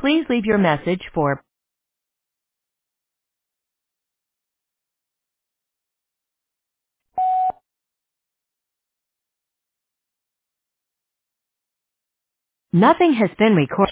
Please leave your message for nothing has been recorded.